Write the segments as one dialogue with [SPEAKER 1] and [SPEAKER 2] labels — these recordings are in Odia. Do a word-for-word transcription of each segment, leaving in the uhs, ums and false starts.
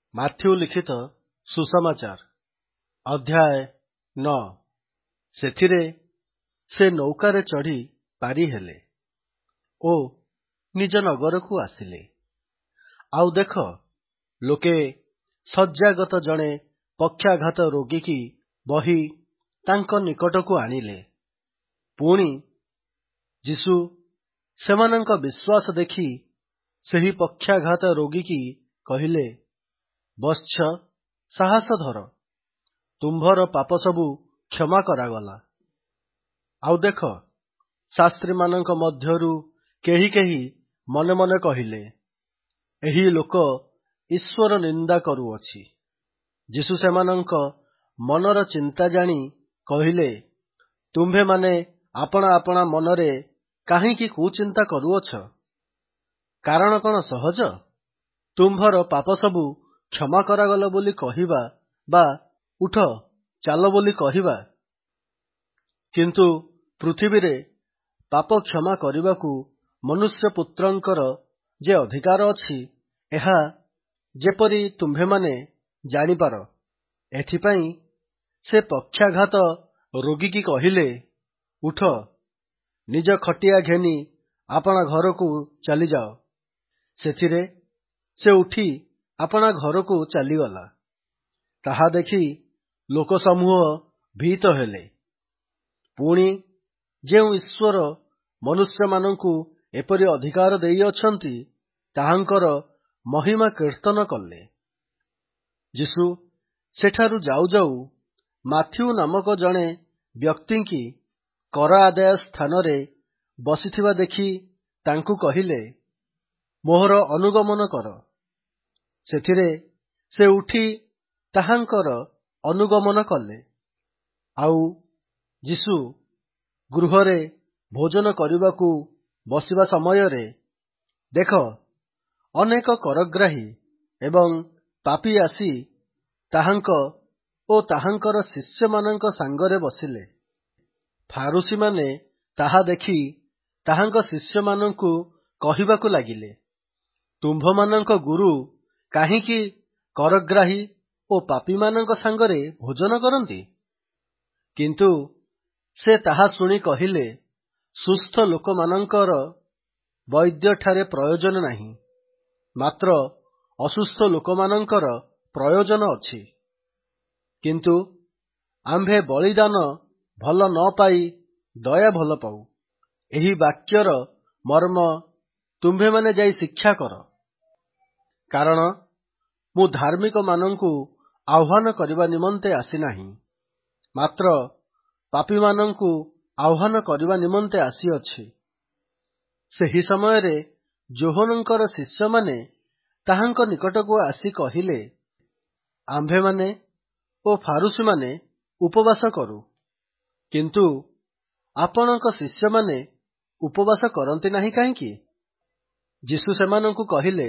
[SPEAKER 1] ମାଥ୍ୟୁ ଲିଖିତ ସୁସମାଚାର ଅଧ୍ୟାୟ ନଅ। ସେଥିରେ ସେ ନୌକାରେ ଚଢ଼ି ପାରିହେଲେ ଓ ନିଜ ନଗରକୁ ଆସିଲେ। ଆଉ ଦେଖ, ଲୋକେ ଶଯ୍ୟାଗତ ଜଣେ ପକ୍ଷାଘାତ ରୋଗୀକି ବହି ତାଙ୍କ ନିକଟକୁ ଆଣିଲେ। ପୁଣି ଯୀଶୁ ସେମାନଙ୍କ ବିଶ୍ୱାସ ଦେଖି ସେହି ପକ୍ଷାଘାତ ରୋଗୀକି କହିଲେ, ବତ୍ସ, ସାହସ ଧର, ତୁମ୍ଭର ପାପ ସବୁ କ୍ଷମା କରାଗଲା। ଆଉ ଦେଖ, ଶାସ୍ତ୍ରୀମାନଙ୍କ ମଧ୍ୟରୁ କେହି କେହି ମନେ ମନେ କହିଲେ, ଏହି ଲୋକ ଈଶ୍ୱର ନିନ୍ଦା କରୁଅଛି। ଯୀଶୁ ସେମାନଙ୍କ ମନର ଚିନ୍ତା ଜାଣି କହିଲେ, ତୁମ୍ଭେମାନେ ଆପଣା ଆପଣା ମନରେ କାହିଁକି କୁଚିନ୍ତା କରୁଅଛ? କାରଣ କଣ ସହଜ? ତୁମ୍ଭର ପାପ ସବୁ କ୍ଷମା କରାଗଲା ବୋଲି କହିବା ବା ଉଠ, ଚାଲ ବୋଲି କହିବା? କିନ୍ତୁ ପୃଥିବୀରେ ପାପ କ୍ଷମା କରିବାକୁ ମନୁଷ୍ୟପୁତ୍ରଙ୍କର ଯେ ଅଧିକାର ଅଛି, ଏହା ଯେପରି ତୁମ୍ଭେମାନେ ଜାଣିପାର, ଏଥିପାଇଁ ସେ ପକ୍ଷାଘାତ ରୋଗୀକି କହିଲେ, ଉଠ, ନିଜ ଖଟିଆ ଘେନି ଆପଣା ଘରକୁ ଚାଲିଯାଅ। ସେଥିରେ ସେ ଉଠି ଆପଣା ଘରକୁ ଚାଲିଗଲା। ତାହା ଦେଖି ଲୋକସମୂହ ଭୀତ ହେଲେ। ପୁଣି ଯେଉଁ ଈଶ୍ୱର ମନୁଷ୍ୟମାନଙ୍କୁ ଏପରି ଅଧିକାର ଦେଇଅଛନ୍ତି, ତାହାଙ୍କର ମହିମା କୀର୍ତ୍ତନ କଲେ। ଯୀଶୁ ସେଠାରୁ ଯାଉ ଯାଉ ମାଥ୍ୟୁ ନାମକ ଜଣେ ବ୍ୟକ୍ତିଙ୍କି କର ଆଦାୟ ସ୍ଥାନରେ ବସିଥିବା ଦେଖି ତାଙ୍କୁ କହିଲେ, ମୋର ଅନୁଗମନ କର। ସେଥିରେ ସେ ଉଠି ତାହାଙ୍କର ଅନୁଗମନ କଲେ। ଆଉ ଯୀଶୁ ଗୃହରେ ଭୋଜନ କରିବାକୁ ବସିବା ସମୟରେ ଦେଖ, ଅନେକ କରଗ୍ରାହୀ ଏବଂ ପାପୀ ଆସି ତାହାଙ୍କ ଓ ତାହାଙ୍କର ଶିଷ୍ୟମାନଙ୍କ ସାଙ୍ଗରେ ବସିଲେ। ଫାରୁସୀମାନେ ତାହା ଦେଖି ତାହାଙ୍କ ଶିଷ୍ୟମାନଙ୍କୁ କହିବାକୁ ଲାଗିଲେ, ତୁମ୍ଭମାନଙ୍କ ଗୁରୁ କାହିଁକି କରଗ୍ରାହୀ ଓ ପାପୀମାନଙ୍କ ସାଙ୍ଗରେ ଭୋଜନ କରନ୍ତି? କିନ୍ତୁ ସେ ତାହା ଶୁଣି କହିଲେ, ସୁସ୍ଥ ଲୋକମାନଙ୍କର ବୈଦ୍ୟଠାରେ ପ୍ରୟୋଜନ ନାହିଁ, ମାତ୍ର ଅସୁସ୍ଥ ଲୋକମାନଙ୍କର ପ୍ରୟୋଜନ ଅଛି। କିନ୍ତୁ ଆମ୍ଭେ ବଳିଦାନ ଭଲ ନ ପାଇ ଦୟା ଭଲ ପାଉ। ଏହି ବାକ୍ୟର ମର୍ମ ତୁମ୍ଭେମାନେ ଯାଇ ଶିକ୍ଷା କର। କାରଣ ମୁଁ ଧାର୍ମିକମାନଙ୍କୁ ଆହ୍ୱାନ କରିବା ନିମନ୍ତେ ଆସିନାହିଁ, ମାତ୍ର ପାପୀମାନଙ୍କୁ ଆହ୍ୱାନ କରିବା ନିମନ୍ତେ ଆସିଅଛି। ସେହି ସମୟରେ ଯୋହନଙ୍କର ଶିଷ୍ୟମାନେ ତାହାଙ୍କ ନିକଟକୁ ଆସି କହିଲେ, ଆମ୍ଭେମାନେ ଓ ଫାରୁସୀମାନେ ଉପବାସ କରୁ, କିନ୍ତୁ ଆପଣଙ୍କ ଶିଷ୍ୟମାନେ ଉପବାସ କରନ୍ତି ନାହିଁ କାହିଁକି? ଯୀଶୁ ସେମାନଙ୍କୁ କହିଲେ,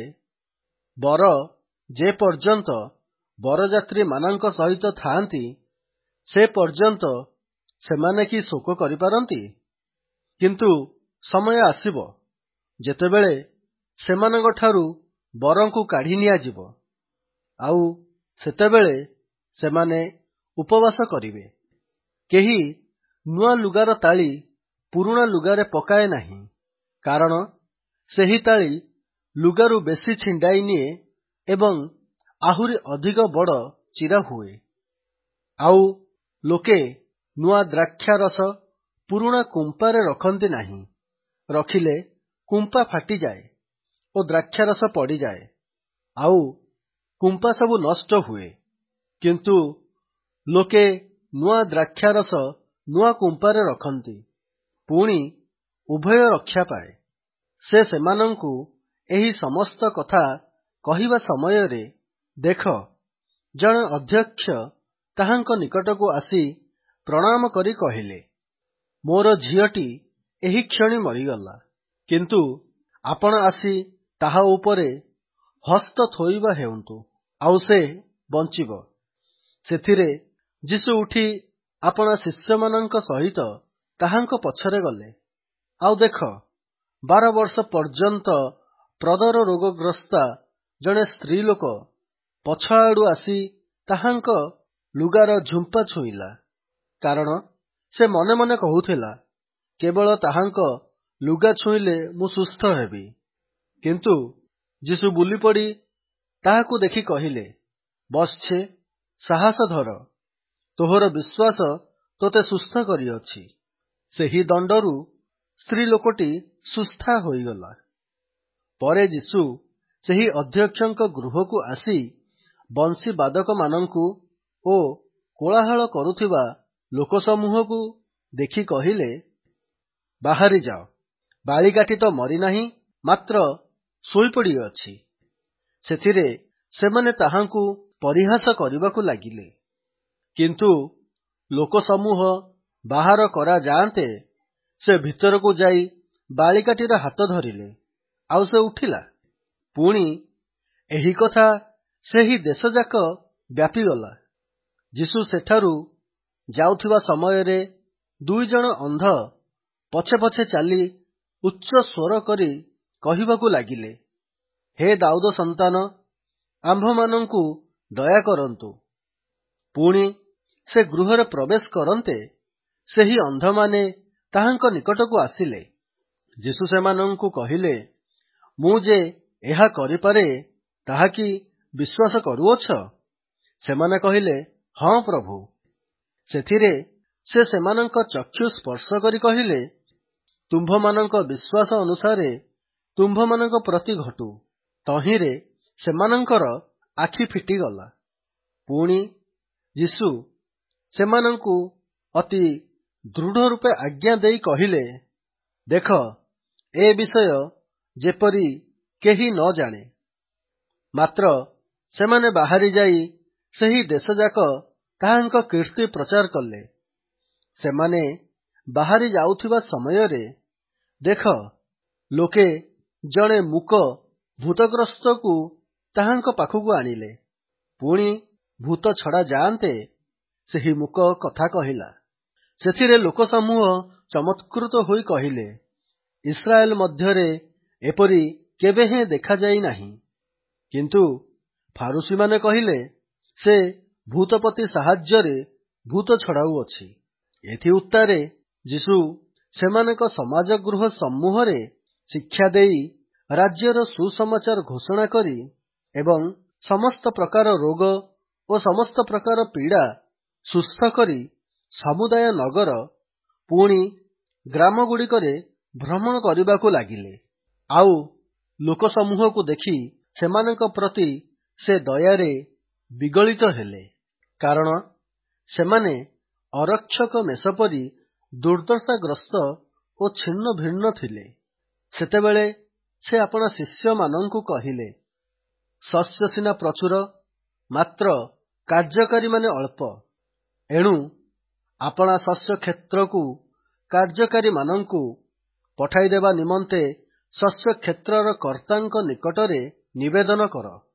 [SPEAKER 1] ବର ଯେ ପର୍ଯ୍ୟନ୍ତ ବରଯାତ୍ରୀମାନଙ୍କ ସହିତ ଥାଆନ୍ତି, ସେ ପର୍ଯ୍ୟନ୍ତ ସେମାନେ କି ଶୋକ କରିପାରନ୍ତି? କିନ୍ତୁ ସମୟ ଆସିବ, ଯେତେବେଳେ ସେମାନଙ୍କଠାରୁ ବରଙ୍କୁ କାଢ଼ି ନିଆଯିବ, ଆଉ ସେତେବେଳେ ସେମାନେ ଉପବାସ କରିବେ। କେହି ନୂଆ ଲୁଗାର ତାଳି ପୁରୁଣା ଲୁଗାରେ ପକାଏ ନାହିଁ, କାରଣ ସେହି ତାଳି ଲୁଗାରୁ ବେଶୀ ଛିଣ୍ଡାଇ ନିଏ ଏବଂ ଆହୁରି ଅଧିକ ବଡ଼ ଚିରା ହୁଏ। ଆଉ ଲୋକେ ନୂଆ ଦ୍ରାକ୍ଷାରସ ପୁରୁଣା କୁମ୍ପାରେ ରଖନ୍ତି ନାହିଁ, ରଖିଲେ କୁମ୍ପା ଫାଟିଯାଏ ଓ ଦ୍ରାକ୍ଷାରସ ପଡ଼ିଯାଏ, ଆଉ କୁମ୍ପା ସବୁ ନଷ୍ଟ ହୁଏ। କିନ୍ତୁ ଲୋକେ ନୂଆ ଦ୍ରାକ୍ଷାରସ ନୂଆ କୁମ୍ପାରେ ରଖନ୍ତି, ପୁଣି ଉଭୟ ରକ୍ଷା ପାଏ। ସେ ସେମାନଙ୍କୁ ଏହି ସମସ୍ତ କଥା କହିବା ସମୟରେ ଦେଖ, ଜଣେ ଅଧ୍ୟକ୍ଷ ତାହାଙ୍କ ନିକଟକୁ ଆସି ପ୍ରଣାମ କରି କହିଲେ, ମୋର ଝିଅଟି ଏହିକ୍ଷଣି ମରିଗଲା, କିନ୍ତୁ ଆପଣ ଆସି ତାହା ଉପରେ ହସ୍ତ ଥୋଇବା ହେଉନ୍ତୁ, ଆଉ ସେ ବଞ୍ଚିବ। ସେଥିରେ ଯୀଶୁ ଉଠି ଆପଣା ଶିଷ୍ୟମାନଙ୍କ ସହିତ ତାହାଙ୍କ ପଛରେ ଗଲେ। ଆଉ ଦେଖ, ବାର ବର୍ଷ ପର୍ଯ୍ୟନ୍ତ ପ୍ରଦର ରୋଗଗ୍ରସ୍ତା ଜଣେ ସ୍ତ୍ରୀ ଲୋକ ପଛଆଡ଼ୁ ଆସି ତାହାଙ୍କ ଲୁଗାର ଝୁମ୍ପା ଛୁଇଁଲା, କାରଣ ସେ ମନେ ମନେ କହୁଥିଲା, କେବଳ ତାହାଙ୍କ ଲୁଗା ଛୁଇଁଲେ ମୁଁ ସୁସ୍ଥ ହେବି। କିନ୍ତୁ ଯୀଶୁ ବୁଲିପଡ଼ି ତାହାକୁ ଦେଖି କହିଲେ, ବତ୍ସେ, ସାହସ ଧର, ତୋହର ବିଶ୍ୱାସ ତୋତେ ସୁସ୍ଥ କରିଅଛି। ସେହି ଦଣ୍ଡରୁ ସ୍ତ୍ରୀ ଲୋକଟି ସୁସ୍ଥା ହୋଇଗଲା। ପରେ ଯୀଶୁ ସେହି ଅଧ୍ୟକ୍ଷଙ୍କ ଗୃହକୁ ଆସି ବଂଶୀବାଦକମାନଙ୍କୁ ଓ କୋଳାହଳ କରୁଥିବା ଲୋକସମୂହକୁ ଦେଖି କହିଲେ, ବାହାରି ଯାଅ, ବାଳିକାଟି ତ ମରିନାହିଁ, ମାତ୍ର ଶୋଇପଡ଼ିଅଛି। ସେଥିରେ ସେମାନେ ତାହାଙ୍କୁ ପରିହାସ କରିବାକୁ ଲାଗିଲେ। କିନ୍ତୁ ଲୋକସମୂହ ବାହାର କରାଯାଆନ୍ତେ ସେ ଭିତରକୁ ଯାଇ ବାଳିକାଟିର ହାତ ଧରିଲେ, ଆଉ ସେ ଉଠିଲା। ପୁଣି ଏହି କଥା ସେହି ଦେଶଯାକ ବ୍ୟାପିଗଲା। ଯୀଶୁ ସେଠାରୁ ଯାଉଥିବା ସମୟରେ ଦୁଇଜଣ ଅନ୍ଧ ପଛେ ପଛେ ଚାଲି ଉଚ୍ଚ ସ୍ୱର କରି କହିବାକୁ ଲାଗିଲେ, ହେ ଦାଉଦ ସନ୍ତାନ, ଆମ୍ଭମାନଙ୍କୁ ଦୟା କରନ୍ତୁ। ପୁଣି ସେ ଗୃହରେ ପ୍ରବେଶ କରନ୍ତେ ସେହି ଅନ୍ଧମାନେ ତାହାଙ୍କ ନିକଟକୁ ଆସିଲେ। ଯୀଶୁ ସେମାନଙ୍କୁ କହିଲେ, ମୁଁ ଯେ ଏହା କରିପାରେ ତାହା କି ବିଶ୍ୱାସ କରୁଅଛ? ସେମାନେ କହିଲେ, ହଁ ପ୍ରଭୁ। ସେଥିରେ ସେ ସେମାନଙ୍କ ଚକ୍ଷୁ ସ୍ପର୍ଶ କରି କହିଲେ, ତୁମ୍ଭମାନଙ୍କ ବିଶ୍ୱାସ ଅନୁସାରେ ତୁମ୍ଭମାନଙ୍କ ପ୍ରତି ଘଟୁ। ତହିଁରେ ସେମାନଙ୍କର ଆଖି ଫିଟିଗଲା। ପୁଣି ଯୀଶୁ ସେମାନଙ୍କୁ ଅତି ଦୃଢ଼ ରୂପେ ଆଜ୍ଞା ଦେଇ କହିଲେ, ଦେଖ, ଏ ବିଷୟ ଯେପରି କେହି ନ ଜାଣେ। ମାତ୍ର ସେମାନେ ବାହାରି ଯାଇ ସେହି ଦେଶଯାକ ତାହାଙ୍କ କୀର୍ତ୍ତି ପ୍ରଚାର କଲେ। ସେମାନେ ବାହାରି ଯାଉଥିବା ସମୟରେ, ଦେଖ, ଲୋକେ ଜଣେ ମୂକ ଭୂତଗ୍ରସ୍ତକୁ ତାହାଙ୍କ ପାଖକୁ ଆଣିଲେ। ପୁଣି ଭୂତ ଛଡ଼ା ଯାଆନ୍ତେ ସେହି ମୂକ କଥା କହିଲା। ସେଥିରେ ଲୋକସମୂହ ଚମତ୍କୃତ ହୋଇ କହିଲେ, ଇସ୍ରାଏଲ ମଧ୍ୟରେ ଏପରି କେବେହେଁ ଦେଖାଯାଇ ନାହିଁ। କିନ୍ତୁ ଫାରୁସୀମାନେ କହିଲେ, ସେ ଭୂତପତି ସାହାଯ୍ୟରେ ଭୂତ ଛଡ଼ାଉଅଛି। ଏଥି ଉତ୍ତାରେ ଯୀଶୁ ସେମାନଙ୍କ ସମାଜ ଗୃହ ସମ୍ମୁଖରେ ଶିକ୍ଷା ଦେଇ ରାଜ୍ୟର ସୁସମାଚାର ଘୋଷଣା କରି ଏବଂ ସମସ୍ତ ପ୍ରକାର ରୋଗ ଓ ସମସ୍ତ ପ୍ରକାର ପୀଡ଼ା ସୁସ୍ଥ କରି ସମୁଦାୟ ନଗର ପୁଣି ଗ୍ରାମଗୁଡ଼ିକରେ ଭ୍ରମଣ କରିବାକୁ ଲାଗିଲେ। ଆଉ ଲୋକସମୂହକୁ ଦେଖି ସେମାନଙ୍କ ପ୍ରତି ସେ ଦୟାରେ ବିଗଳିତ ହେଲେ, କାରଣ ସେମାନେ ଅରକ୍ଷକ ମେଷ ପରି ଦୁର୍ଦ୍ଦଶାଗ୍ରସ୍ତ ଓ ଛିନ୍ନ ଭିନ୍ନ ଥିଲେ। ସେତେବେଳେ ସେ ଆପଣା ଶିଷ୍ୟମାନଙ୍କୁ କହିଲେ, ଶସ୍ୟ ସିନା ପ୍ରଚୁର, ମାତ୍ର କାର୍ଯ୍ୟକାରୀମାନେ ଅଳ୍ପ। ଏଣୁ ଆପଣା ଶସ୍ୟ କ୍ଷେତ୍ରକୁ କାର୍ଯ୍ୟକାରୀମାନଙ୍କୁ ପଠାଇଦେବା ନିମନ୍ତେ ଶସ୍ୟ କ୍ଷେତ୍ରର କର୍ତ୍ତାଙ୍କ ନିକଟରେ ନିବେଦନ କର।